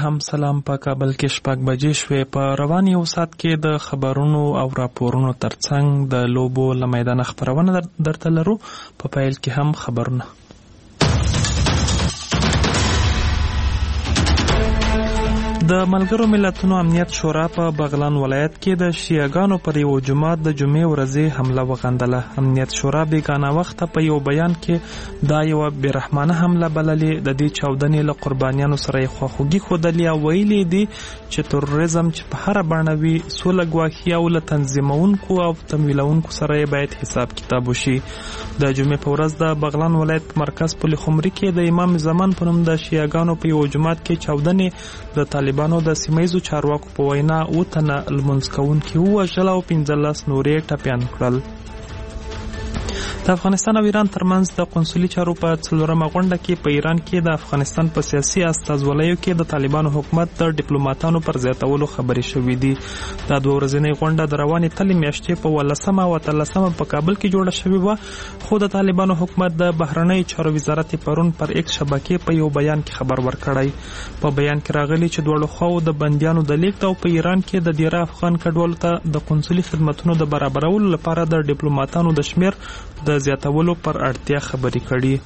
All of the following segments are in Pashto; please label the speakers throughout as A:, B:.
A: هم سلام. په کابل کې 6 بجې شوې. په روان یو ساعت کې د خبرونو او راپورونو ترڅنګ د لوبو له میدان خبرونه درته لرو. په پیل کې هم خبرونه. د ملګرو ملتونو امنیت شورا په بغلان ولایت کې د شیعاګانو پر یو جماعت د جمعې ورځې حمله وغندله. امنیت شورا بیګانه وخت په یو بیان کې دا یو بیرحمانه حمله بللې. د دې چاودنې له قربانیانو سره یې خواخوږي ښودلې او ویلي دي چې تروریزم چې په هره بڼه وي سوله ګواښي او له تنظیمونکو او تمویلونکو سره یې باید حساب کتاب وشي. د جمعې په ورځ د بغلان ولایت مرکز پل خمري کې د امام زمان په نوم د شیعاګانو په یو جماعت کې چاودنې د طالبانو د سیمایزو چارواکو په وینا 8 تنه لمونځ کوونکي ووژل او 15 نورې ټپیان کړل. د افغانستان او ایران ترمنځ د قونسلي چارو په 4مه غونډه کې په ایران کې د افغانستان په سیاسي استازولیو کې د طالبانو حکومت د ډیپلوماټانو پر زیاتولو خبرې شوې دي. دا 2 ورځنۍ غونډه د روانې تلې میاشتې په 18 او 13 په کابل کې جوړه شوې وه، خو د طالبانو حکومت د بهرنۍ چارو وزارت پرون پر ایکس شبکې په یو بیان کې خبر ورکړی. په بیان کې راغلي چې دواړو خواو د بندیانو د لیږد او په ایران کې د ډیره افغان کډوالو ته د قونسلي خدماتونو د برابرولو لپاره د ډیپلوماټانو د شمیر د زیاتولو پر اړتیا خبرې کړي.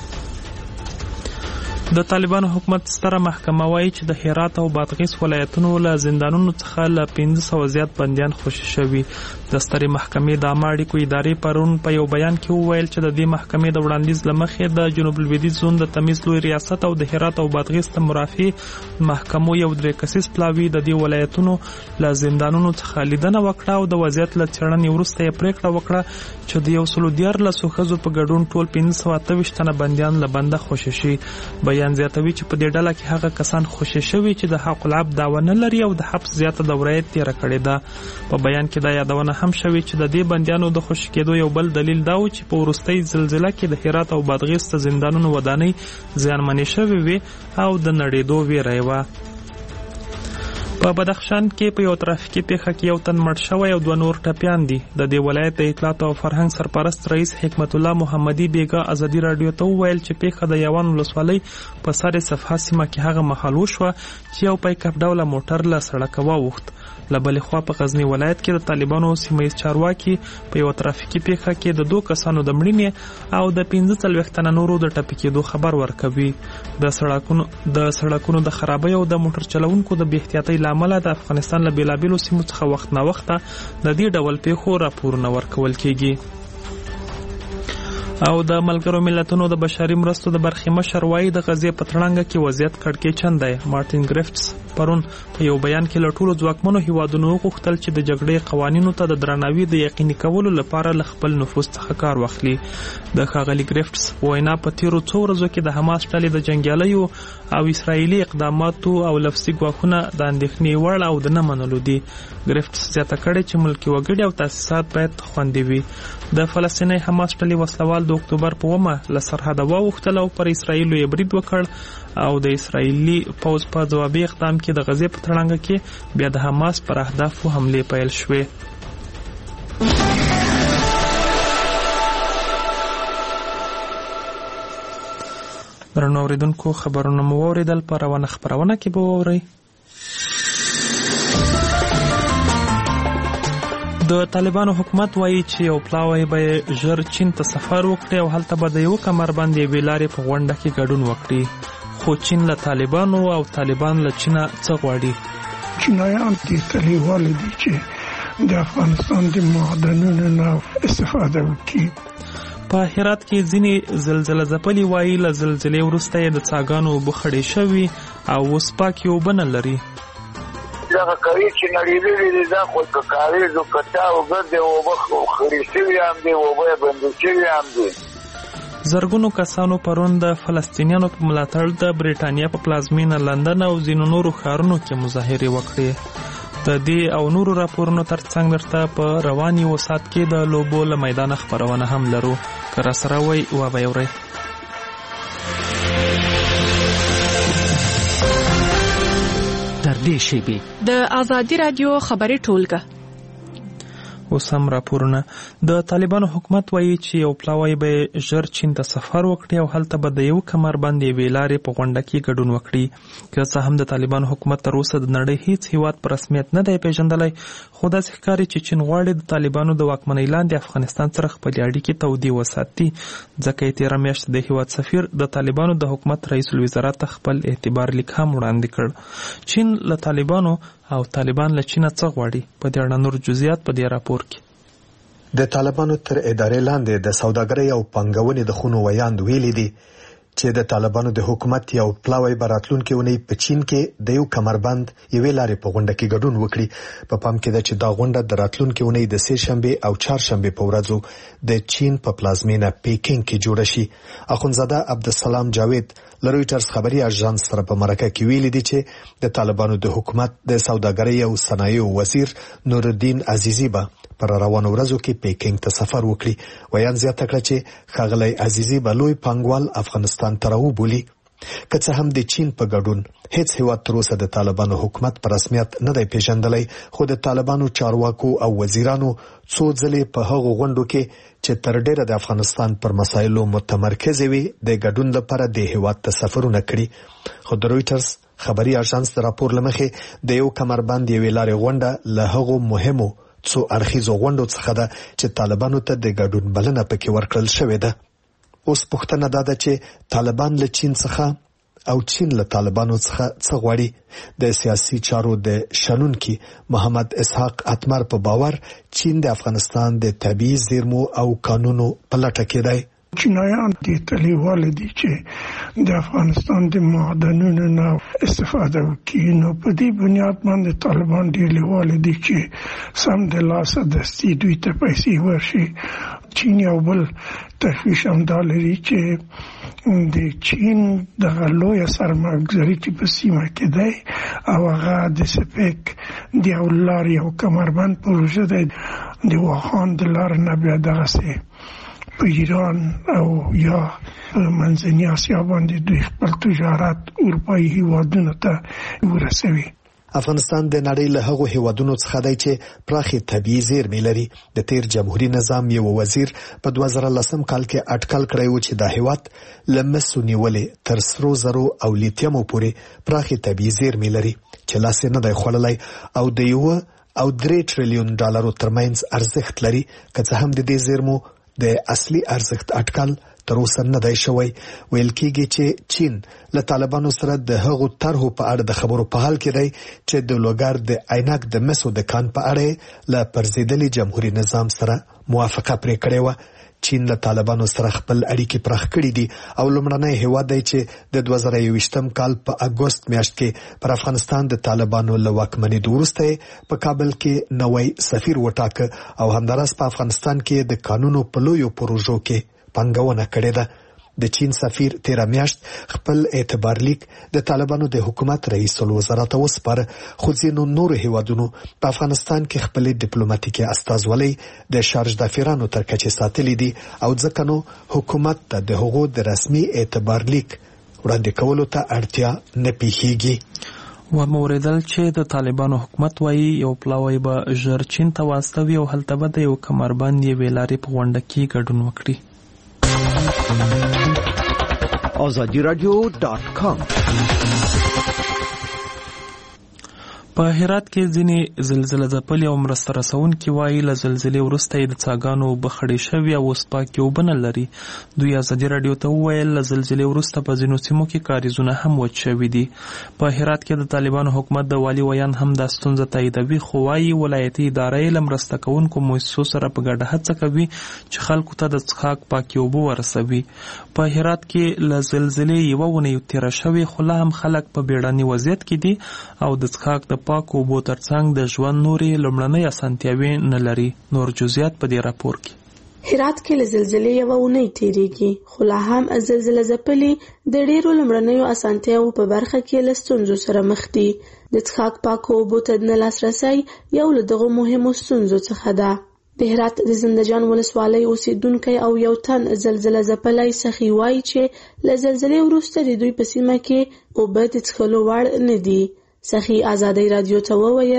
A: د طالبانو حکومت ستره محکمه وایي چې د هرات او بادغیس ولایتونو له زندانونو څخه له 500 زیات بندیان خوشي شوي. د سترې محکمې د عامه اړیکو ادارې پرون په یو بیان کې وویل چې د دې محکمې د وړاندیز له مخې د جنوب لویدیځ زون د تمیز لوی ریاست او د هرات او بادغیس د مرافع محکمو یو 3 کسیز پلاوي د دې ولایتونو له زندانونو څخه لیدنه وکړه او د وضعیت له څېړنې وروسته یې پریکړه وکړه چې د 114 ښځو په ګډون ټول 528 تنه بندیان له بنده خوشي شي. بیان زیاتوي چې په دې ډله کې هغه کسان خوشي شوي چې د حق العبد دعوه نه لري او د حبس زیاته دوره یې تېره کړې ده. په بیان کې دا یادونه هم شوې چې د دې بندیانو د خوشي کېدو یو بل دلیل دا و چې په وروستۍ زلزله کې د هرات او بادغیس د زندانونو ودانۍ زیانمنې شوې وې او د نړېدو ویره یې وه. په بدخشان کې په یو ترافیکي پیښه کې یو تن مړ شوی او 2 نور ټپیان دي. د دې ولایت د اطلاعات او فرهنګ سرپرست رئیس حکمت الله محمدي بیګا ازادي رادیو ته وویل چې پیښه د یوان ولسوالۍ په سر صفحه سیمه کې هغه مهال وشوه چې یو پیک اپ ډوله موټر له سړکه واوښت. له بلې خوا په غزنی ولایت کې د طالبانو سیمایي چارواکي په یو ترافیکي پیښه کې د 2 کسانو د مړینې او د 45 تنه نورو د ټپي کېدو خبر ورکوي. د سړکونو د خرابۍ او د موټر چلوونکو د بې احتیاطۍ له امله د افغانستان له بیلابیلو سیمو څخه وخت نه وخته د دې ډول پیښو راپورونه ورکول کېږي. او د ملګرو ملتونو د بشري مرستو د برخې مشر وایي د غزې په تړانګه کې وضعیت کړکېچن دی. مارټین ګریفټس پرون په یو بیان کې له ټولو ځواکمنو هیوادونو وغوښتل چې د جګړې قوانینو ته د درناوي د یقیني کولو لپاره له خپل نفوذ څخه کار واخلي. د ښاغلي ګریفټس وینا په تیرو 2 ورځو کې د حماس ډلې د جنګیالیو او اسرایلي اقداماتو او لفظي ګواښونه د اندېښنې وړ او د نه منلو دي. ګریفټس زیاته کړې چې ملکي وګړي او تاسیسات باید خوندي وي. د فلسطیني حماس ډلې وسلوال د اکتوبر په 1 له سرحده واوښتل او پر اسرایلو یې برید وکړ او د اسرایلي پوځ په ځوابي اقدام کې د غزې په تړانګه کې بیا د حماس پر اهدافو حملې پیل شوې. درنو اوریدونکو خبرونه مو واوریدل. په روانه خبرونه کې به واورئ د طالبانو حکومت وایي چې یو پلاوی به ژر چین ته سفر وکړي او هلته به د یو کمر باندې یوې لارې په غونډه کې ګډون وکړي. خو چین له طالبانو او طالبان له چینه څه غواړي؟
B: چینایان تیتلی والی دي چې د افغانستان د معدنونو نه استفاده وکړي.
A: په هرات کې ځینې زلزله ځپلي وایي له زلزلې وروسته یې د څاګانو اوبه خړې شوي او اوس پاکې اوبه نه لري.
C: دغه کوي چې نړیدلې دي دا خو که کاریزو که چا اوبه د اوبه خړې شوي هم دي، اوبه یې بندې شوي هم دي.
A: زرګونو کسانو پرون د فلسطینیانو په ملاتړ د بریټانیا په پلازمینه لندن او ځینو نورو ښارونو کې مظاهرې وکړې. د دې او نورو راپورونو ترڅنګ درته په روان یو ساعت کې د لوبو له میدانه خبرونه هم لرو. که راسره وئ وبه یې اورئ.
D: در دې شیبې د ازادي رادیو خبري ټولګه
A: اوس هم راپورونه. د طالبانو حکومت وایي چې یو پلاوی به ژر چین ته سفر وکړي او هلته به د یو کمربند یوې لارې په غونډه کې ګډون وکړي. که څه هم د طالبانو حکومت تر اوسه د نړۍ هیڅ هیواد په رسمیت نه دی پیژندلی، خو داسې ښکاري چې چین غواړي د طالبانو د واکمنۍ لاندې افغانستان سره خپلې اړیکې تودې وساتي. ځکه یې تېره میاشت د هیواد سفیر د طالبانو د حکومت رئیس الوزرا ته خپل اعتبار لیک هم وړاندې کړ. چین له طالبانو او طالبان له چینه څه غواړي؟ په دې اړه نور جزئیات په دې راپور کې.
D: د طالبانو تر ادارې لاندې د سوداګرۍ او پانګونې د خونو ویاند ویلي دي چې د طالبانو د حکومت یو پلاوی براتلونکي ونی په چین کې د یو کمربند یوې لارې په غونډه کې ګډون وکړي. په پام کې ده چې دا غونډه د راتلونکي ونی د سه شنبه او چهارشنبه په ورځو د چین په پلازمینه پیکینګ کې جوړ شي. اخونزاده عبدالسلام جاوید له رويټرز خبري اژانس سره په مرکه کې ویلي دي چې د طالبانو د حکومت د سوداګرۍ او صنایعو وزیر نورالدین عزیزی به پر روانو ورځو کې پیکینګ ته سفر وکړي. ویان زیاته کړه چې ښاغلی عزیزی به لوی پانګوال افغانستان ته راوبولي. که څه هم د چین په ګډون هیڅ هیواد تر اوسه د طالبانو حکومت په رسمیت نه دی پیژندلی، خو د طالبانو چارواکو او وزیرانو څو ځلې په هغو غونډو کې چې تر ډیره د افغانستان پر مسایلو متمرکز وي د ګډون لپاره د هیواد ته سفرونه کړي. خو د رويټرز خبري اژانس د راپور لمخې د یو کمربند یوې لارې غونډه له هغو مهمو څو اړخیزو غونډو څخه ده چې طالبانو ته د ګډون بلنه پکې ورکړل شوې ده. اوس پوښتنه ده چې طالبان له چین څخه او چین له طالبانو څخه څه غواړي. د سیاسي چارو د شنونکي محمد اسحاق اتمر په باور چین د افغانستان د طبیعي زیرمو او قانونو په لټه کې دی.
B: چینایان دې تلیواله دي چې د افغانستان د معدنونو نه استفاده وکړي، نو په دې بنیاد باندې طالبان دې لیواله دي چې سم د لاسه دستي دوی ته پیسې ورشي. چین یو بل تشویش هم دا لري چې د چین دغه لویه سرمایه‌ګذاري چې په سیمه کې دی او هغه د سپیک د یو لارې او کمربند پروژه دی، د واخان د لارې نه بیا دغسې په ایران او یا منځني اسیا باندې دوی خپل تجارت اروپایي هیوادونو ته ورسوي.
D: افغانستان د نړۍ له هغو هیوادونو څخه دی چې پراخې طبیعي زیرمې لري. د تیر جمهوریت نظام یو وزیر په 2010 کال کې اټکل کړی و چې د هیواد له مسو نیولې تر سرو زرو او لیتیمو پورې پراخې طبیعي زیرمې لري چې لاس نه دی خوړلی او د 1 او 3 ټریلیون ډالرو ترمنځ ارزښت لري. که څه هم د دې زیرمو د اصلي ارزښت اټکل تر اوسه نه دی شوی. ویل کېږي چې چین له طالبانو سره د هغو طرحو په اړه د خبرو په حال کې دی چې د لوګر د عینک د مسو د کان په اړه له پرځېدلي جمهوریت نظام سره موافقه پرې کړې و. چین له طالبانو سره خپل اړیکې پراخ کړې دي او لومړنی هیواد دی چې د 2021 کال په اګوست میاشت کې پر افغانستان د طالبانو له واکمنۍ وروسته په کابل کې نوی سفیر وټاکه او همداراز په افغانستان کې د قانونو په لویو پروژو کې پانګونه کړې ده. د چین سفیر تیر میاشت خپل اعتبار لیک د طالبانو د حکومت رئیس الوزرا ته وسپاره، خو ځینو نورو هیوادونو په افغانستان کې خپل ډیپلوماټیکي استازولۍ د شارج دافیرانو تر کچې ساتلې دي او ځکه نو حکومت ته د هغو د رسمي اعتبار لیک وړاندې کولو ته اړتیا نه پیښیږي.
A: وموریدل چې د طالبانو حکومت وایي یو پلاوی به ژر چین ته واستوي او هلته به د یو کمربند یوې لارې په غونډه کې ګډون وکړي.
E: azadiradio.com
A: په هرات کې ځینې زلزله ځپلي او مرسته رسونکي وایي له زلزلې وروسته یې د څاګانو اوبه خړې شوي او اوس پاکې اوبه نه لري. دوی ازادي راډیو ته وویل له زلزلې وروسته په ځینو سیمو کې کاریزونه هم وچ شوي دي. په هرات کې د طالبانو حکومت د والي ویان هم دا ستونزه تاییدوي، خو وایي ولایتي ادارې له مرسته کوونکو مؤسسو سره په ګډه هڅه کوي چې خلکو ته د څښاک پاکې اوبه ورسوي. په هرات کې له زلزلې یوه اونۍ تېره شوې، خو لا هم خلک په بیړني وضعیت کې دي او د څښاک د پاکو اوبو ترڅنګ د ژوند نورې لومړنۍ اسانتیاوې نه لري. نور جزئیات په دې راپور کې.
F: هرات کې له زلزلې یوه اونۍ تېرېږي، خو لا هم زلزله ځپلي د ډېرو لومړنیو اسانتیاوو په برخه کې له ستونزو سره مخ دي. د څښاک پاکو اوبو ته نه لاسرسی یو له دغو مهمو ستونزو څخه ده. د هرات د زندهجان ولسوالۍ اوسیدونکی او یو تن زلزله ځپلی سخي وایي چې له زلزلې وروسته د دوی په سیمه کې اوبه د څښلو وړ نه دي. سخي ازادي رادیو ته وویل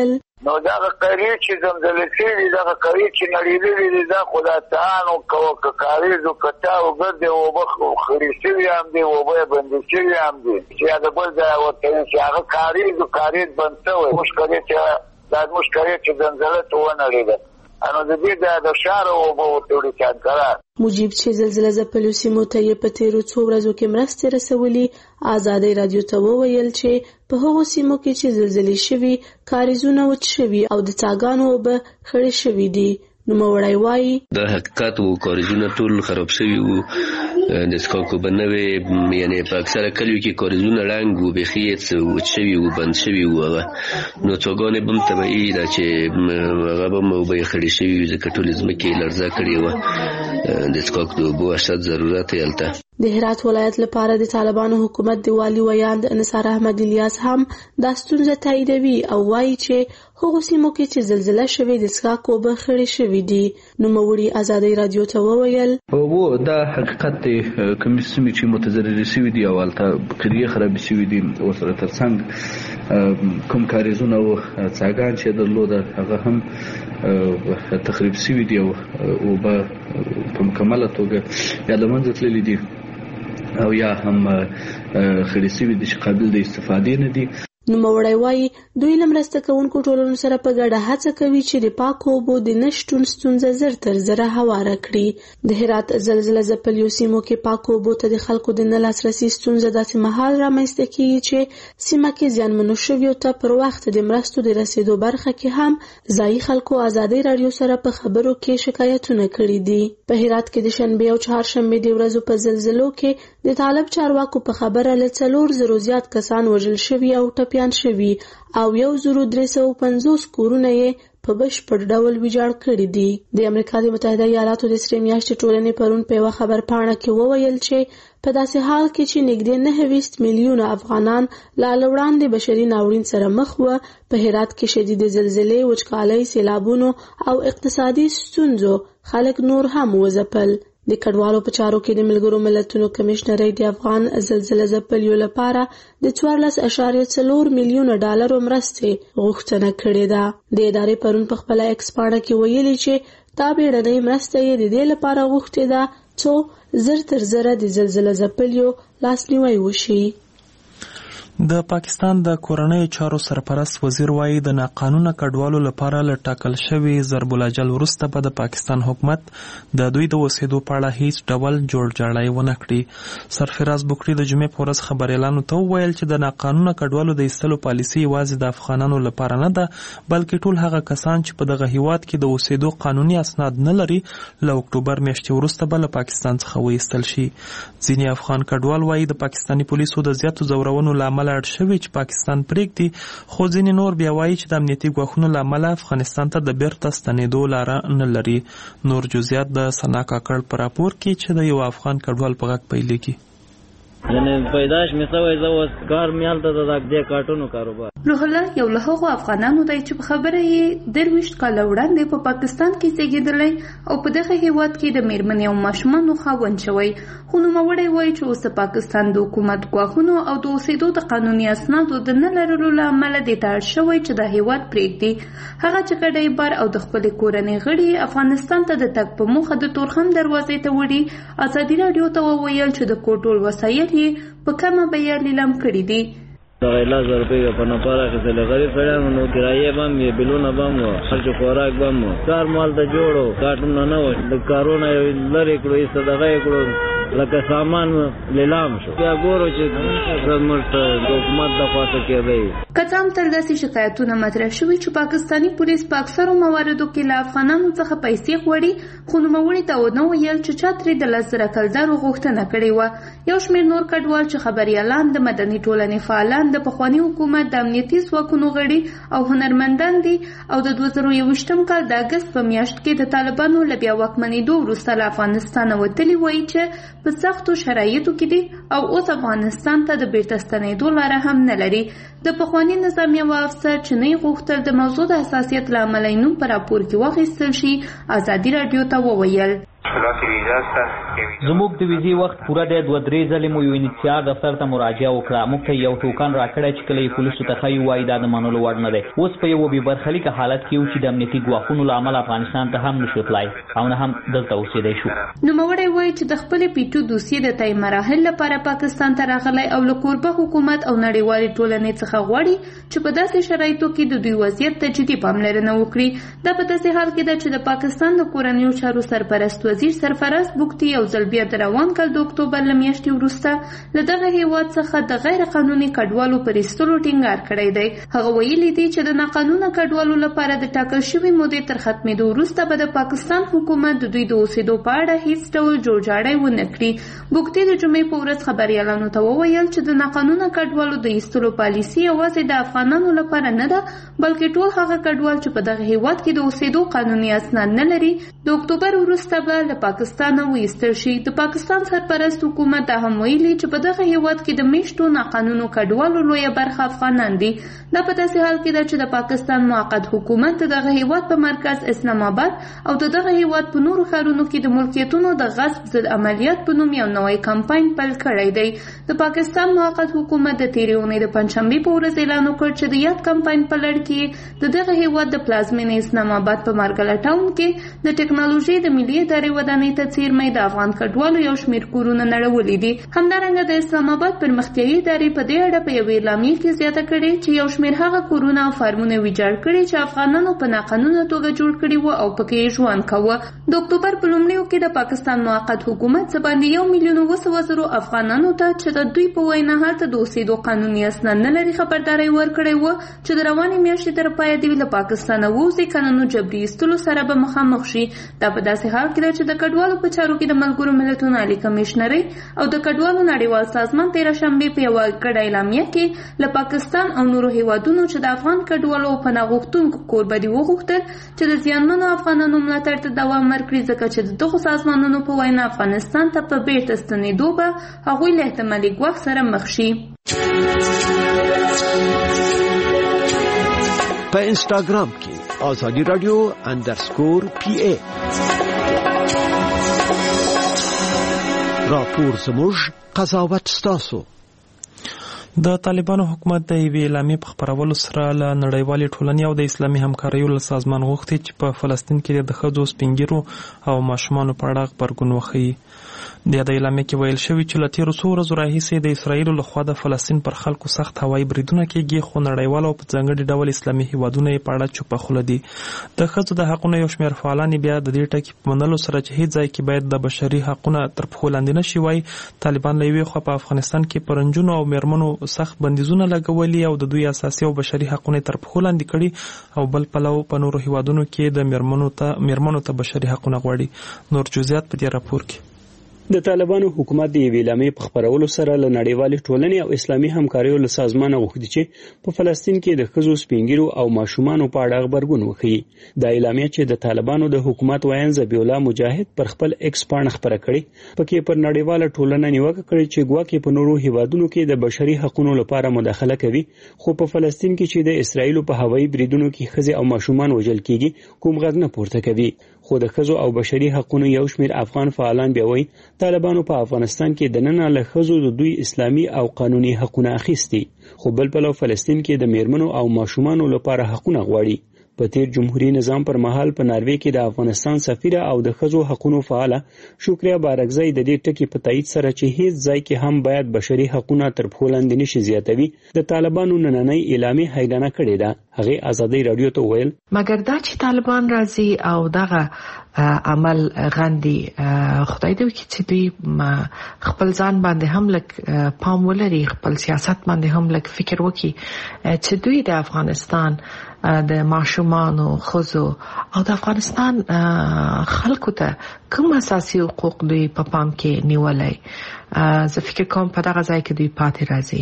C: نو دا قری چې زمزله شوي دغه قری چې نړېدلي دي دا خو د اتحان او کاریز او کتا او ګرد او اوبه خړې شوي هم دي اوبه یې بندې شوي هم دي چې د بل ځای ورته چې هغه کاریز بند شوی دا زموږ قری چې زمزله ته ونړېده انو د دې د ښار اوبه ورته وړي چې انکارات
F: مجیب چې زلزله ځپلو سیمو ته یې په تیرو څو ورځو کې مرستې رسولي ازادۍ راډیو ته وویل چې په هغو سیمو کې چې زلزلې شوي کاریزونه وچ شوي او د څاګانو اوبه خړې شوي دي. نوموړی وایي
E: د حقیقت وو کاریزونه ټول خراب شوي وو د څښاک اوبه نه وې یعنې په اکثره کلیو کې کاریزونه ړنګ وو بیخي یې وچ شوي وو بند شوي وو هغه نو څاګانې به هم طبیعي ده چې هغه به هم اوبه یې خړې شوي وي ځکه ټولې ځمکې یې لړزه کړې وه د څښاک د اوبو اشد ضرورت یې هلته.
F: د هرات ولایت لپاره د طالبانو حکومت د والي ویاند نثار احمد الیاس هم دا ستونزه تاییدوي او وایي چې هغو سیمو کې چې زلزله شوې د څښاک اوبه خړې شوي دي. نوموړي ازادۍ راډیو ته وویل
G: اوبو دا حقیقت دی کومې سیمې چې متضررې شوي دي او هلته قریې خرابې شوي دي ورسره ترڅنګ کوم کاریزونه او څاګان چې درلوده هغه هم تخریب شوي دي او اوبه په مکمله توګه یا له منځه تللي دي او یا هم خړې شوي دي چې قابل د استفادې نه دي.
F: نوموړی وایي دوی له مرسته کوونکو ټولنو سره په ګډه هڅه کوي چې د پاکو اوبو د نشتون ستونزه زر تر زره هواره کړي. د هرات زلزله ځپلو سیمو کې پاکو اوبو ته د خلکو د نه لاسرسي ستونزه داسې مهال رامنځته کیږي چې سیمه کې زیانمنو شویو ته پر وخت د مرستو د رسیدو برخه کې هم ځایي خلکو ازادۍ راډیو سره په خبرو کې شکایتونه کړي دي. په هرات کې د شنبې او چهارشنبې د ورځو په زلزلو کې د طالب چارواکو په خبره له 400 زیات کسان وژل شوي او ټپیان شوي او 1350 کورونه یې په بشپړ ډول ویجاړ کړي دي. د امریکا د متحده ایالاتو د سرې میاشتې ټولنې پرون په یوه خبرپاڼه کې وویل چې په داسې حال کې چې نږدې 9 میلیونه افغانان لا له وړاندې بشري ناورین سره مخ وو په هرات کې شدید زلزلې وچکالۍ سیلابونو او اقتصادي ستونزو خلک نور هم وځپل. د کډوالو په چارو کې د ملګرو ملتونو کمشنرۍ د افغان زلزله ځپلو لپاره د 14.4 میلیونه ډالرو مرستې غوښتنه کړې ده. د ادارې پرون په خپله ایکس پاڼه کې ویلي چې دا بیړنۍ مرسته یې د دې لپاره غوښتې ده څو زر تر زره د زلزله ځپلو لاسنیوی وشي.
A: د پاکستان د کورنۍ چارو سرپرست وزیر وایي د ناقانونه کډوالو لپاره له ټاکل شوي ضرب الاجل وروسته به د پاکستان حکومت د دوی د اوسېدو په اړه هیڅ ډول جوړجاړی ونه کړي. سرفراز بکري د جمعې په ورځ خبریالانو ته وویل چې د ناقانونه کډوالو د ایستلو پالیسي یوازې د افغانانو لپاره نه ده بلکې ټول هغه کسان چې په دغه هیواد کې د اوسېدو قانوني اسناد نه لري له اکتوبر میاشتې وروسته به له پاکستان څخه وایستل شي. ځینې افغان کډوال وایي د پاکستاني پولیسو د زیاتو ځورونو له امله اړ شوي چې پاکستان پرېږدي خو ځینې نور بیا وایي چې د امنیتي ګواښونو له امله افغانستان ته د بیرته ستنېدو لاره نه لري. نور جزئیات د ثنا کاکړ په راپور کې چې د یو افغان کډوال په غږ پیلېږي.
H: یعنی پیدائش می سوی زه اوس کار مې هلته د دې کارټونو کاروبار.
I: روح الله یو له هغو افغانانو دی چې په خبره یې 23 کاله وړاندې په پاکستان کې زیږېدلی او په دغه هیواد کې د میرمنې او ماشومانو خاوند شوی خو نوموړی وایي چې اوس د پاکستان د حکومت ګواښونو او د اوسېدو د قانوني اسنادو د نه لرلو له امله دې ته اړ شوی چې د هیواد پرېږدي. هغه چې ګډی بار او د خپلې کورنۍ غړي افغانستان ته د تګ په موخه د تورخم دروازې ته وړي. ازادي راډیو ته وویل چې د کور ټول وسایل په کمه بیه لیلام کړي دي.
H: دغه 1000 روپۍ په نفر اخیستل غریب سړیانو نو کرایې به هم وي بلونه به هم وو خرچ خوراک به هم وو کار مال ته جوړ وو کارټونه نه وو د کارونه لرې کړو ایسته دغه یې کړو لکه سامان لیلام شو. بیا ګورو چې زموږ د حکومت دخوا څه کېدی.
I: که څه هم تر داسې شکایتونه مطرح شوي چې پاکستاني پولیس په اکثرو مواردو کې له افغانانو څخه پیسې غواړي خو نوموړي ته ونه ویل چې چا ترې د 10,000 کلدارو غوښتنه کړې وه. یو شمېر نور کډوال چې خبریالان د مدني ټولنې فعالان د پخواني حکومت د امنیتي ځواکونو غړي او هنرمندان دي او د 2021 کال د اګست په میاشت کې د طالبانو له بیا واکمنېدو وروسته له افغانستانه وتلي وایي چې په سختو شرایطو کې دي او اوس افغانستان ته د بیرته ستنېدو لاره هم نه لري. د پخواني نظام یو افسر چې نه غوښتل د موضوع د حساسیت له امله یې نوم په راپور کې واخیستل شي ازادي راډیو ته وویل.
J: زموږ د ویزې وخت پوره دی. 2-3 ځلې مو یو انتظار دفتر ته مراجعه وکړه. موږ ته یو ټوکن راکړی چې کله یې پولیسو ته ښیو وایي دا د منلو وړ نه دی. اوس په یو بې برخلیکه حالت کې یو چې د امنیتي ګواښونو له امله افغانستان ته هم نشو تلای او نه هم دلته اوسېدی شو.
I: نوموړی وایي چې د خپلې پیټو دوسیې د تای مراحل لپاره پاکستان ته راغلی او له کوربه حکومت او نړیوالې ټولنې څخه غواړي چې په داسې شرایطو کې د دوی وضعیت ته جدي پاملرنه وکړي. دا په داسې حال کې ده چې د پاکستان د کورنیو چارو سرپرست وزیر سرفراز بوکتي یو ځل بیا د روان کال د اکتوبر له میاشتې وروسته له دغه هیواد څخه د غیر قانوني کډوالو پر ایستلو ټینګار کړی دی. هغه ویلي دی چې د ناقانونه کډوالو لپاره د ټاکل شوې مودې تر ختمېدو وروسته به د پاکستان حکومت د دوی د اوسېدو په اړه هیڅ ډول جوړجاړی ونه کړي. بوکتي د جمعې په ورځ خبریالانو ته وویل چې د ناقانونه کډوالو د ایستلو پالیسي یوازې د افغانانو لپاره نه ده بلکې ټول هغه کډوال چې په دغه هیواد کې د اوسېدو قانوني اسناد نه لري د اکتوبر وروسته به له پاکستانه وایستل شي. د پاکستان سرپرست حکومت دا هم ویلي چې په دغه هیواد کې د میشتو ناقانونو کډوالو لویه برخه افغانان دي. دا په داسې حال کې ده چې د پاکستان موقت حکومت د دغه هیواد په مرکز اسلام آباد او د دغه هیواد په نورو ښارونو کې د ملکیتونو د غصب ضد عملیات په نوم یو نوی کمپاین پیل کړی دی. د پاکستان موقت حکومت د تېرې اونۍ د پنجشنبې په ورځ اعلان وکړ چې د یاد کمپاین په لړ کې د دغه هیواد د پلازمینې اسلام آباد په مارګله ټاون کې د ټکنالوژي د ملي ادارې ودانۍ ته څیرمه د افغان کډوالو یو شمېر کورونه نړولي دي. همدارنګه د اسلام آباد پرمختیایي ادارې په دې اړه په یوې اعلامیې کې زیاته کړې چې یو شمېر هغه کورونه او فارمونه ویجاړ کړي چې افغانانو په ناقانونه توګه جوړ کړي وو او پکې ژوند کاوه. د اکتوبر په لومړیو کې د پاکستان موقت حکومت څه باندې 1,200,000 افغانانو ته چې د دوی په وینا هلته د اوسېدو قانوني اسناد نه لري خبرداری ورکړی وه چې د روانې میاشتې تر پایه دوی له پاکستانه ووځي کنه نو جبري ایستلو سره به مخامخ شي. دا په داسې حال کې ده چې د کډوالو په چارو کې د ملګرو ملتونو عالي کمیشنرۍ او د کډوالو نړیوال سازمان 13 شنبې په یوه ګډه اعلامیه کې له پاکستان او نورو هیوادونو چې د افغان کډوالو او پناه غوښتونکو کوربه دي وغوښتل چې د زیانمنو افغانانو ملاتړ ته دوام ورکړي ځکه چې د دغو سازمانونو په وینا افغانستان ته په بیرته ستنېدو به هغوی له احتمالي ګواښ سره مخ شي.
K: په انسټاګرام کې آزادي رادیو _PA راپور زموږ قضاوت ستاسو.
A: د طالبانو حکومت د یوې اعلامیې په خپرولو سره له نړیوالې ټولنې او د اسلامي همکاریو له سازمان غوښتي چې په فلسطین کې د ښځو سپین ږیرو او ماشومانو په اړه غبرګون وښیي. د یادې اعلامیې کې ویل شوي چې له تېرو څو ورځو راهیسې د اسرایلو لخوا د فلسطین پر خلکو سخت هوایي بریدونه کېږي خو نړیوال او په ځانګړي ډول اسلامي هیوادونه یې په اړه چوپه خوله دي. د ښځو د حقونو یو شمېر فعالان بیا د دې ټکي په منلو سره چې هیڅ ځای کې باید د بشري حقونه تر پښو لاندې نه شي وایي طالبان له یوې خوا په افغانستان کې پر نجونو او میرمنو سخت بندیزونه لګولي او د دوی اساسي او بشري حقونه تر پښو لاندې کړي او بل پلو په نورو هیوادونو کې د میرمنو ته بشري حقونه غواړي. نور جزئیات په دې راپور کې.
L: د طالبانو حکومت د یوې اعلامیې په خپرولو سره له نړیوالې ټولنې او اسلامي همکاریو له سازمانه غوښتي چې په فلسطین کې د ښځو سپین ږیرو او ماشومانو په اړه غبرګون وښیي. دا اعلامیه چې د طالبانو د حکومت وایي ذبیح الله مجاهد پر خپل ایکس پاڼه خپره کړې پکې پر نړیواله ټولنه نیوکه کړې چې ګواکې په نورو هیوادونو کې د بشري حقوقو لپاره مداخله کوي خو په فلسطین کې چې د اسرایلو په هوایي بریدونو کې ښځې او ماشومان وژل کېږي کوم غږ نه پورته کوي. خو د ښځو او بشري حقوقو یو شمېر افغان فعالان بیا وایي طالبانو په افغانستان کې د نن له ښځو د دوی اسلامي او قانوني حقوقونه اخیستي خو بل پلو فلسطین کې د میرمنو او ماشومانو لپاره حقوقونه غواړي. په تیر جمهوریت نظام پر مهال په ناروې کې د افغانستان سفیره او د ښځو حقوقو فعاله شکریا بارکزی د دې ټکي په تایید سره چې هیڅ ځای کې هم باید بشري حقوقونه تر پښو لاندې نشي زیاتوي د طالبانو نننۍ اعلامیه حیرانه کړې ده. هغه آزادۍ رادیو ته ویل
M: مګر دا چې طالبان راځي او دغه عمل غندي خدای دې وکړي چې دوی خپل ځان باندې هم لک پام ولري خپل سیاست باندې هم لک فکر وکړي چې دوی د افغانستان د ماشومانو ښځو او د افغانستان خلکو ته کوم اساسي حقوق دوی په پام کې نیولای. زه فکر کوم په دغه ځای کې دوی پاتې راځي.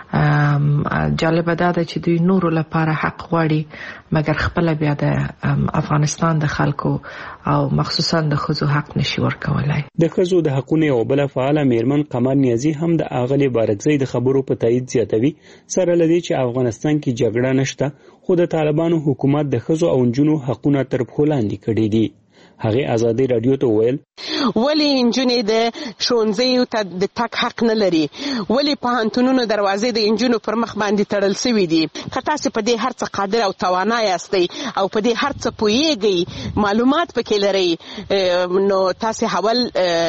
M: جالب ده چې دوی نورو لپاره حق غواړي مګر خپل بیا د افغانستان د خلکو او مخصوصا د ښځو حق نشي ورکولای.
L: د ښځو د حقوقو او بل فعاله میرمن قمر نیازی هم د اغلی بارکزی د خبرو په تایید زیاتوي سره لدی چې افغانستان کې جګړه نشته خو د طالبانو حکومت د ښځو او نجونو حقوقونه تر پښو لاندې کړي دي. هغه ازادي رادیو ته ویل
N: ولی انجونې د ښوونځیو ته د تک حق نه لري، ولی پوهنتونونو دروازې د انجونو پر مخ باندې تړل سوي دي. که تاسو په دې هر څه قادر او توانای یاستئ او په دې هر څه پوهیږئ، معلومات پکې لرئ، نو تاسو حول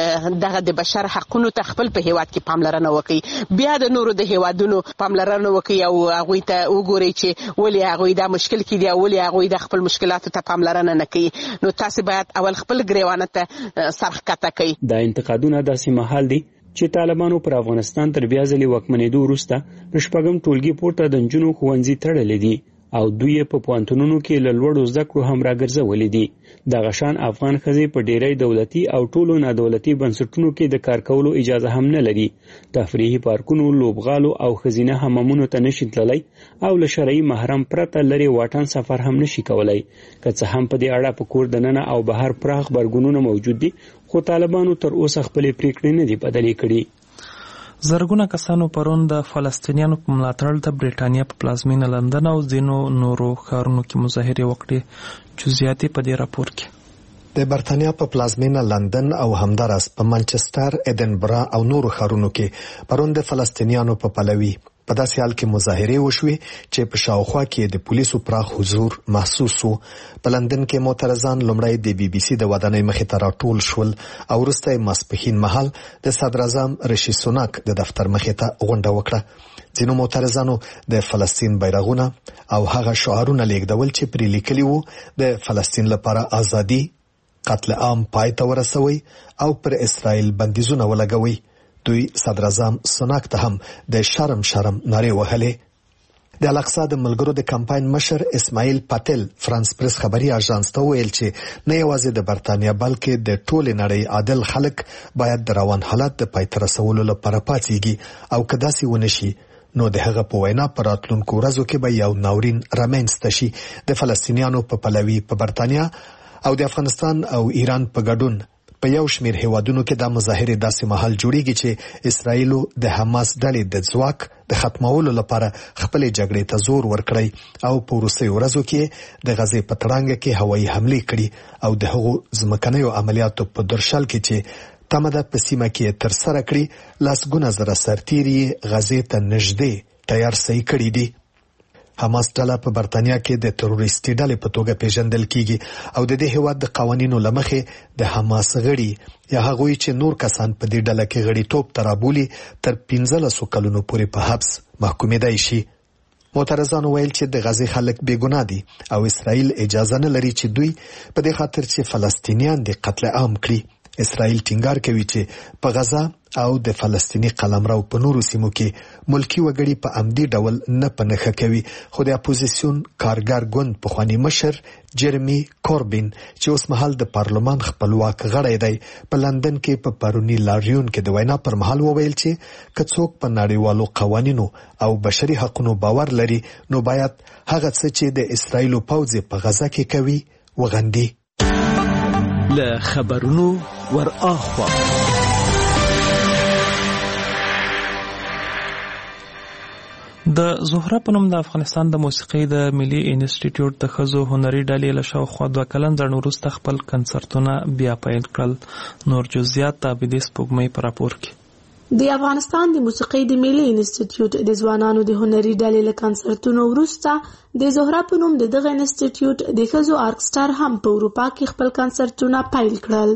N: دغه د بشر حقونو ته خپل په هیواد کې پاملرنه وکړئ، بیا د نورو د هیوادونو پاملرنه وکړئ او هغوی ته وګورئ چې ولې هغوی دا مشکل کې دي او ولې هغوی د خپل مشکلاتو ته پاملرنه نه کوي. نو تاسو باید اول خپل ګریوانه ته سرخکته کوي.
L: دا انتقادونه داسې مهال دي چې طالبانو پر افغانستان تر بیا ځلې واکمنېدو وروسته د شپږم ټولګي پورته د نجونو ښوونځي تړلې دي او دوی په پوهنتونونو کې له لوړو زده کړو هم راګرځولې دي. دغه شان افغان ښځې په ډیری دولتي او ټولو نادولتي بنسټونو کې د کار کولو اجازه هم نه لري. تفریحي پارکونو، لوبغالو او ښځینه حمامونو ته نشي تللی او له شرعي محرم پرته لرې واټن سفر هم نشي کولی. که څه هم په دې اړه په کور دننه او بهر پراخ غبرګونونه موجود دي، خو طالبانو تر اوسه خپلې پریکړې نه دي بدلې کړي.
A: زرګونه کسانو پرون د فلسطینیانو په ملاتړ د بریټانیا په پلازمینه لندن او ځینو نورو ښارونو کې مظاهرې وکړې. جزئیات په دې راپور کې.
D: د برتانیا په پلازمینه لندن او همداراز په منچستر، ایدنبرا او نورو ښارونو کې پرون د فلسطینیانو په پلوي په داسې حال کې مظاهرې وشوې چې په شاوخوا کې د پولیسو پراخ حضور محسوس و. په لندن کې معترضان لومړی د بي بي سي د ودانۍ مخې ته راټول شول او وروسته ماسپښین مهال د صدر اعظم ریشي سوناک د دفتر مخې ته غونډه وکړه. ځینو معترضانو د فلسطین بیرغونه او هغه شعارونه لیږدول چې پرې لیکلي وو د فلسطین لپاره ازادي، قتل عام پای ته ورسوي او پر اسرائیل بندیزونه ولګوي. دوی صدر اعظم سوناک ته هم د شرم نارې وهلې. د الاقصا د ملګرو د کمپاین مشر اسماعیل پاتل فرانس پریس خبري اژانس ته ویل چې نه یوازې د برتانیا بلکې د ټولې نړۍ عادل خلک باید د روان حالت د پای ته رسولو لپاره پاتېږي او که داسې ونه شي نو د هغه په وینا پر راتلونکو ورځو کې به یو ناورین رامنځته شي. د فلسطینیانو په پلوي په برتانیا او د افغانستان او ایران په ګډون په یو شمیر هیوادونو کې د مظاهرې داسې مهال جوړیږي چې اسرائیل د حماس ډلې د ځواک د ختمولو لپاره خپل جګړې ته زور ورکړي او په وروستیو ورځو کې د غزې په تړانګه کې هوایي حملې کړي او د هغو ځمکنیو عملیاتو په درشل کې چې تمه ده په سیمه کې تر سره کړي لسګونه زره سرتیري غزې ته نږدې تیار صحیح کړي دي. حماس ډله په برتانیا کې د تروریستي ډلې په توګه پیژندل کیږي او د دې هیواد د قوانینو لمخې د حماس غړي یا هغوی چې نور کسان په دې ډله کې غړیتوب ترابولي تر 15 کلونو پورې په حبس محکومېدای شي. معترضانو ویل چې د غزې خلک بې ګناه دي او اسرائیل اجازه نه لري چې دوی په دې خاطر چې فلسطینیان د قتل عام کړي. اسرائیل ټینګار کوي چې په غزا او د فلسطینی قلمرو په نورو سیمو کې ملکی وګړي په عمدي ډول نه پنهخه کوي. خو د اپوزیسیون کارګر ګوند پخوانی مشر جرمی کوربین چې اوس مهال د پارلمان خپلواک غړی دی په لندن کې په پرونی لاریون کې د وینا پر مهال وویل چې که څوک په نړیوالو قوانینو او بشري حقوقو باور لري نو باید هغه څه چې د اسرائیل پوځ په غزا کې کوي وغندي.
K: له خبرونو ور اخوا
A: د زهره په نوم د افغانستان د موسیقۍ د ملي انسټیټیوټ د ښځو هنري ډلې له شاوخوا 2 کلن ځنډ وروسته خپل کنسرتونه بیا پیل کړل. نور جزئیات د عابدې سپوږمۍ په راپور کې.
F: د افغانستان د موسیقۍ د ملي انسټیټیوټ د ځوانانو د هنري ډلې له کنسرتونو وروسته د زهره په نوم د دغه انسټیټیوټ د ښځو ارکسټر هم په اروپا کې خپل کنسرتونه پیل کړل.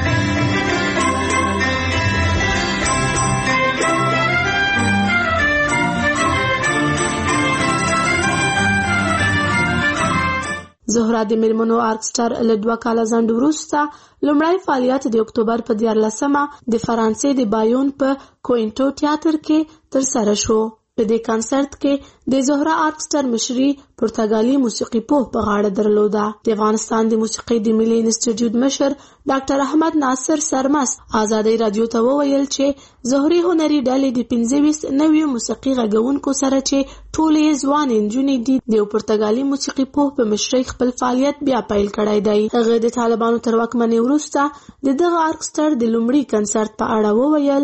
F: زهره د میرمنو ارکسټر له 2 کاله ځنډ وروسته لومړی فعالیت د اکتوبر په 14 د فرانسې د بایون په کوینټو تیاتر کې ترسره شو. په دې کنسرت کې د زهره ارکسټر مشري پرتګالي موسیقي پوه په غاړه درلوده. د افغانستان د موسیقۍ د ملي انسټیټیوټ مشر ډاکټر احمد ناصر سرمس ازادي رادیو ته وویل چې زهري هنري ډلې د 25 نویو موسیقي غږونکو سره چې ټولې ځوان نجونې دي د پرتګالي موسیقي پوه په مشرۍ خپل فعالیت بیا پیل کړی دی. هغه د طالبانو تر واکمنۍ وروسته د دغه ارکسټر د لومړي کنسرت په اړه وویل.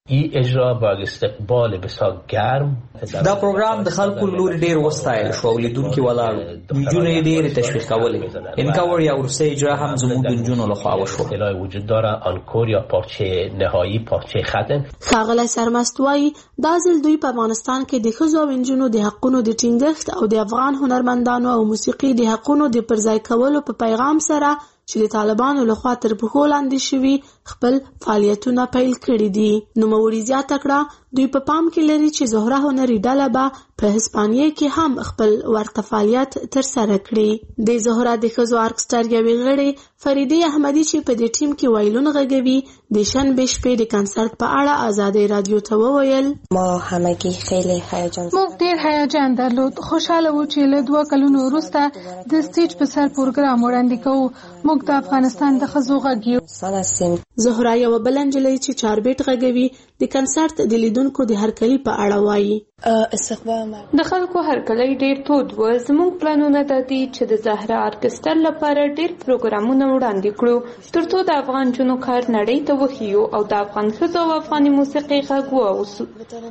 O: این اجرا با استقبال بسیار گرم.
J: دا پروګرام د خلکو لوري ډیر وستایل شو، لیدونکو ولاړ نجونې ډیر تشویق کولې. انکاور یا ورسې اجرا هم زموږ د نجونو لخوا وشو.
O: اطلاع وجود داره آنکور یا پارچه نهایی پارچه ختم.
F: ښاغلی سرمست وایي دا ځل دوی په افغانستان کې د ښځو او نجونو د حقونو د ټینګښت او د افغان هنرمندانو او موسیقي د حقونو د پرځای کولو په پیغام سره چې د طالبانو لخوا تر پښو لاندې شوي خپل فعالیتونه پیل کړي دي. نوموړي زیاته کړه دوی په پام کې لري چې زهره هنري ډله به په هسپانیې کې هم خپل ورته فعالیت ترسره کړي. د زهره د ښځو ارکسټر یوې غړې فریدې احمدي چې په دې ټیم کې وایلون غږوي د شنبې شپې د کنسرت په اړه ازادۍ رادیو ته وویل
P: ما همگی خیلی هیجان
Q: موږ ډېر هیجان درلود. خوشاله وو چې له 2 کلونو وروسته د سټیج په سر پروګرام وړاندې کوو. موږ د افغانستان د ښځو غږ یو.
F: زهره یوه بله نجلۍ چې چاربیټ غږوي د کنسرت د لیدونکو د هرکلي په اړه وایي
I: د خلکو هرکلی ډیر تود و. زموږ پلانونه دا دي چې د زهره ارکسټر لپاره ډیر پروګرامونه وړاندې کړو ترڅو د افغان جنو کار نړۍ ته وښیو او د افغان ښځو او افغاني موسیقۍ غږ واوسو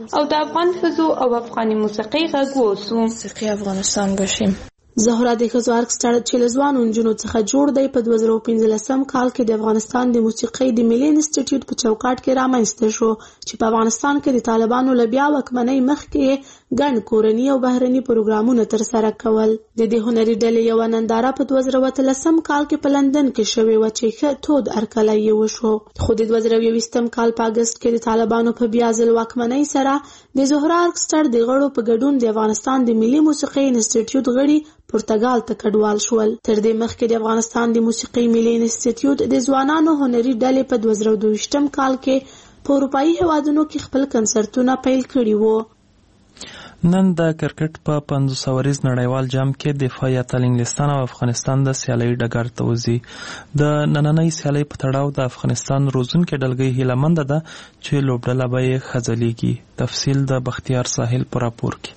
P: موسیقي افغانستان باشیم.
F: زهره د ښځو ارکسټر چې له ځوانو نجونو څخه جوړ دی په 2015 کال کې د افغانستان د موسیقۍ د ملي انسټیټیوټ په چوکاټ کې رامنځته شو چې په افغانستان کې د طالبانو له بیا واکمنۍ مخکې ګڼ کورني او بهرني پروګرامونه ترسره کول. د دې هنري ډلې یوه ننداره په 2013 کال کې په لندن کې شوې وه چې ښه تود هرکلی یې وشو. خو د 2021 کال په اګست کې د طالبانو په بیا ځل واکمنۍ سره د زهره ارکسټر د غړو په ګډون د افغانستان د ملي موسیقۍ انسټیټیوټ غړي پرتګال ته کډوال شول. تر دې مخکې د افغانستان د موسیقۍ ملي انسټیټیوټ د ځوانانو هنري ډلې په 2022 کال کې په اروپایي هیوادونو کې خپل کنسرتونه پیل کړي وو.
A: نن د کرکټ په 500 ورځ نړیوال جام کې دفاع اتل انګلستان او افغانستان د سیالۍ ډګر ته وځي. د نننۍ سیالۍ په تړاو د افغانستان روزونکې ډلګۍ هیله منده ده چې لوبډله به یې خځلیږي. تفصیل د بختیار ساحل په راپور کې.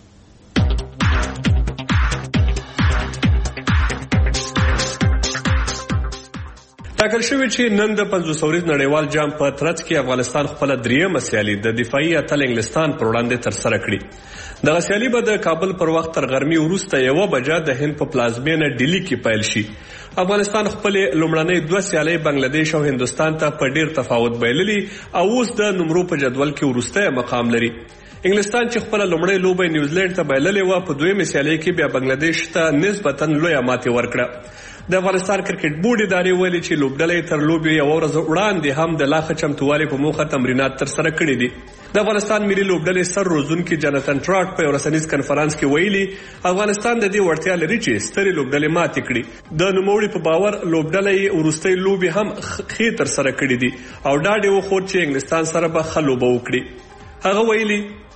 R: ټاکل شوی چې نن د 500 ورځ نړیوال جام په ترڅ کې افغانستان خپل دریمه سیالي د دفاعي اتل انګلستان پر وړاندې ترسره کړي. دغه سیالي به د کابل پر وخت تر غرمې وروسته 1 بجه د هند په پلازمینه ډیلی کې پیل شي. افغانستان خپل لومړنۍ 2 سیالۍ بنگلاديش او هندستان ته په ډیر تفاوت بایللي او اوس د نمرو په جدول کې وروسته مقام لري. انګلستان چې خپل لومړی لوبه نیوزیلند ته بایللې و په دویمه سیالۍ کې بیا بنگلاديش ته نسبتا لویه ماتې ورکړه. د افغانستان کرکټ بورډ ادارې ویلي چې لوبډلې تر لوبې یو ورځ وړاندې هم د لا ښه چمتووالي په موخه تمرینات ترسره کړي دي. د افغانستان ملي لوبډلې سر روزونکي جاناتن ټراټ په یو رسنیز کنفرانس کې ویلي افغانستان د دې وړتیا لري چې سترې لوبډلې ماتې کړي. د نوموړي په باور لوبډلې وروستۍ لوبې هم ښې ترسره کړي دي او ډاډ یې وښود چې انګلستان سره به ښه لوبه وکړي. هغه ویلي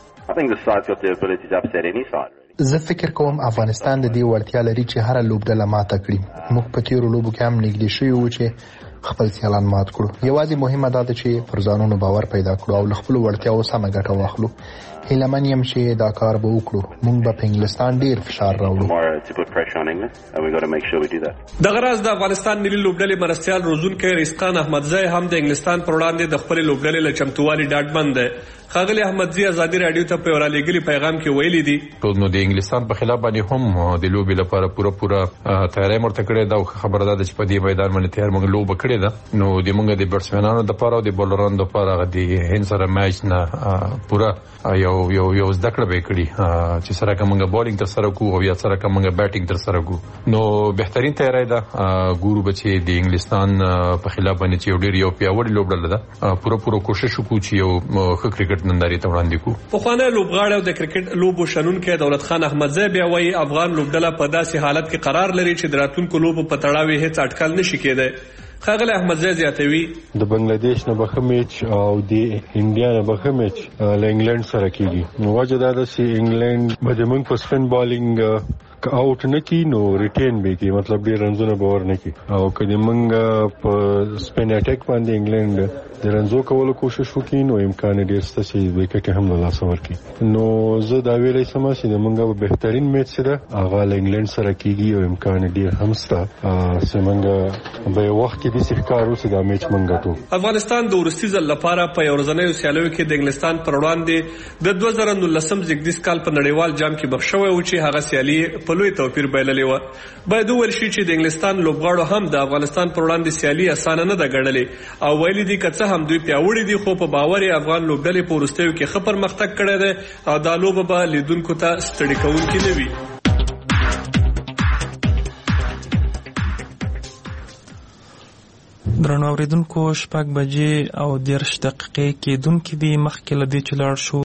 S: زه فکر کوم افغانستان د دې وړتیا لري چې هر لوبډله ماته کړي. موږ په تیرو لوبو کې هم نږدې شوي وو چې خپل سیالان مات کړو. یوازې مهمه دا ده چې پر ځانونو باور پیدا کړو او له خپلو وړتیاوو سمه ګټه واخلو. هیله من یم چې دا کار به وکړو. موږ به په انګلستان ډیر فشار راوړو.
R: دغه راز د افغانستان ملي لوبډلې مرستیال روزونکی رزقان احمدزی هم د انګلستان پر وړاندې د خپل لوبډلې له چمتووالي ډاډمن دی. ښاغلی احمدزی ازادي راډیو ته په رالیږلي پیغام کې ویلي دي
T: نو د انګلستان په خلاف باندې هم د لوبې لپاره پوره تیاری مرته کړې ده او خبره ده چې په دې میدان باندې تیار موږ لوبه کړې ده. نو د موږ د بیټسمنانو لپاره او د بولرانو لپاره د هند سره میچ نه پوره یو زده کړه به کړي چې سره کومه بالینګ تر سره کوو او یا سره کومه بیټینګ تر سره کوو. نو بهترین تیاری ده ګورو بچي د انګلستان په خلاف باندې چې ډېر یو پیاوړی لوبډله ده پوره کوشش وکړو چې یو ښه کرکټ نندارې ته وړاندې کوو.
R: پخوانی لوبغاړی او د کرکټ لوبو شنونکی دولت خان احمدزی بیا وایي افغان لوبډله په داسې حالت کې قرار لري چې د راتلونکو لوبو په تړاو هیڅ اټکل نشي کېدی. ښاغلی احمدزی زیاتوي
U: د بنگلاديش نه به ښه میچ او د انډیا نه به ښه میچ له انګلند سره کېږي. نو وجه دا ده چې انګلند به زموږ په سپین بالینګ آوټ نه کی نو ریټین به کی مطلب ډیر رنزونه باور نه کی او کله موږ په سپین اٹیک باندې انګلند د رنزو کولو کوشش وکړي نو امکان ډیر ست چې وکټ هم له لاس ورکړي نو زه دا ویلای سم چې موږ بهترین میچ سره هغه انګلند سره کیږي او امکان ډیر هم سره چې موږ به وخت کې د سحکارو سره دا میچ موږ ګټو.
R: افغانستان د ورستي ځل لپاره په ورځنیو سیالیو کې د انګلستان پر وړاندې د 2019 زیږدیز کال په نړیوال جام کې بخښوي او چې هغه سیالي په لوی توپیر بایللې و. باید وویل شي چې د انګلستان لوبغاړو هم د افغانستان پر وړاندې سیالي اسانه نه ده ګڼلې او ویلي دي که څه هم دوی پیاوړي دي خو په باور یې افغان لوبډلې په وروستیو کې ښه پرمختګ کړی دی او دا لوبه به لیدونکو ته ستړي کوونکې نه وي.
A: درنو اوریدونکو 6 بجې او 10 دقیقې کېدونکې دي مخکې له دې چې لاړ شو